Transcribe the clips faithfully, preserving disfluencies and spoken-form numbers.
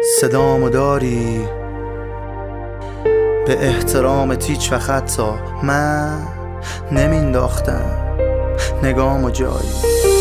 صدامو داری به احترامت هیچ وقت حتی من نمینداختم نگامو جایی.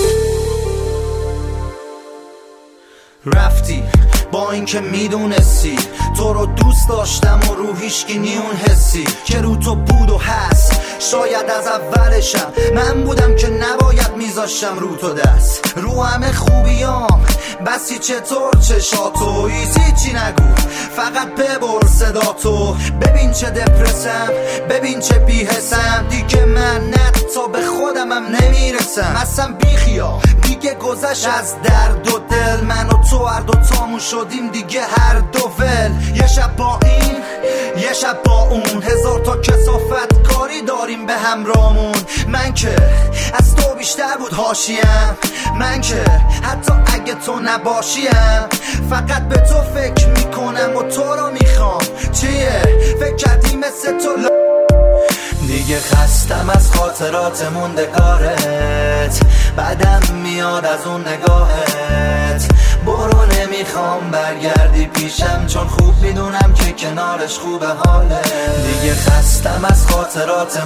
رفتی با اینکه میدونستی تو رو دوست داشتم و رو هیچکی نیون حسی که رو تو بود و هست. شاید از اولشم من بودم که نباید میذاشتم رو تو دست رو همه خوبیام بسی چطور چشاتو هیچی نگو فقط ببر صداتو. ببین چه دپرسم ببین چه بیحسم دیگه من نه تا به خودمم نمیرسم اصلا بیخیا دیگه گذشت از درد و دل. من و تو هر دو تامون شدیم دیگه هر دو ول. یه شب با این یه شب با اون هزار تا کثافت کاری داریم به همرامون. من که از تو بیشتر بود حاشیم من که حتی اگه تو نباشیم فقط به تو فکر میکنم و تو رو میخوام. چیه فکر کردی مثل تو ل... دیگه خستم از خاطرات موندگارت بعدم میاد از اون نگاهت. برو نمیخوام برگردی پیشم چون خوب میدونم که کنارش خوبه حاله. دیگه خستم از خاطرات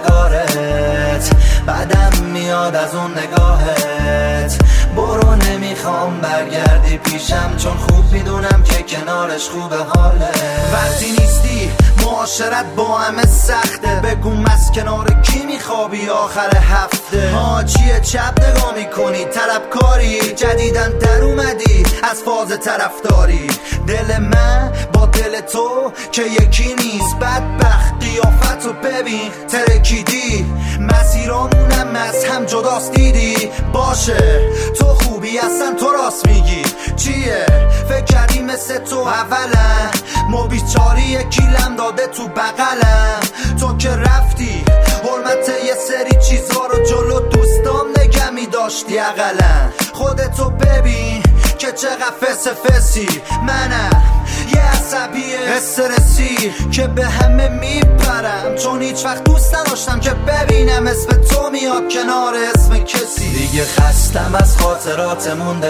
موندگارت بعدم میاد از اون نگاهت. برو نمیخوام برگردی پیشم چون خوب میدونم که کنارش خوبه حاله. وقتی نیستی معاشرت با همه سخته بگو از کنار کی میخوابی آخر هفته. ها چیه چپ نگاه میکنی طلبکاری جدیدن در اومدی از فاز طرفداری. دل من با دل تو که یکی نیست بدبخت قیافتو ببین ترکیدی مسیرامونم از هم جداست دیدی. باشه تو خوبی اصلا تو راست میگی. چیه فکر کردی مثل تو اولا ما بیچاری یکیلم داده تو بغلم. تو که رفتی حرمت یه سری چیزا رو جلو دوستام نگه میداشتی اقلا. خودتو ببین که چقدر فس فسی منم یه عصبی استرسی که به همه میپرم چون هیچ وقت دوست نداشتم که ببینم اسم تو میاد کنار اسم کسی. دیگه خستم از خاطرات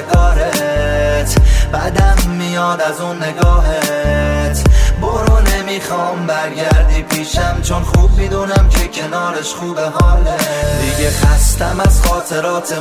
موندگارت بعدم میاد از اون نگاهت. برو نمیخوام برگردی پیشم چون خوب میدونم که کنارش خوبه حاله. دیگه خستم از خاطرات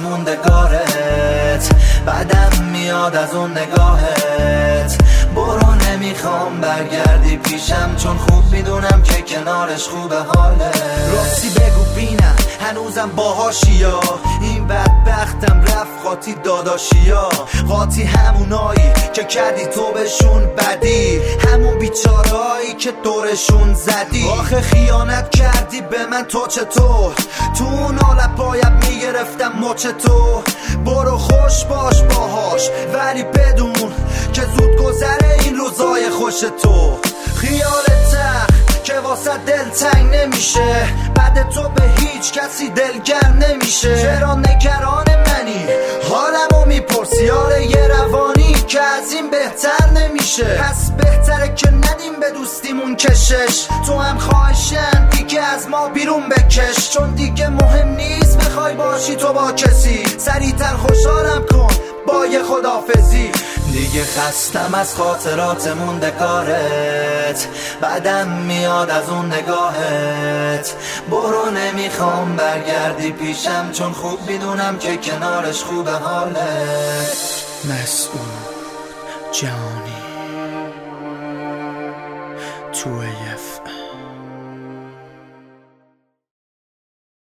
موندگارت بعدم میاد از اون نگاهت. برو نمیخوام برگردی پیشم چون خوب میدونم که کنارش خوبه حاله. راستی بگو بینم هنوزم باهاشیا این بدبختم رفت قاطی داداشیا. قاطی همونایی که کردی تو بهشون بدی همون بیچارهایی که دورشون زدی. آخه خیانت کردی به من تو چطور تو اون حالت باید میگرفتم مچ تو. برو خوش باش باهاش ولی بدون که زود گذره این روزای خوش تو. خیالت تخت که واسه دل تنگ نمیشه بعد تو به هیچ کسی دلگر نمیشه. چرا نگران منی حالمو میپرسی حال یه روانی که از این بهتر نمیشه. پس بهتره که ندیم به دوستیمون کشش. تو هم خواهشن دیگه از ما بیرون بکش چون دیگه مهم نیست بخوای باشی تو با کسی. سریعتر خوشحالم کن با یه خدافزی. دیگه خستم از خاطرات موندگارت بعدم میاد از اون نگاهت. برو نمیخوام برگردی پیشم چون خوب میدونم که کنارش خوبه حالت. مسعود جانی تو اف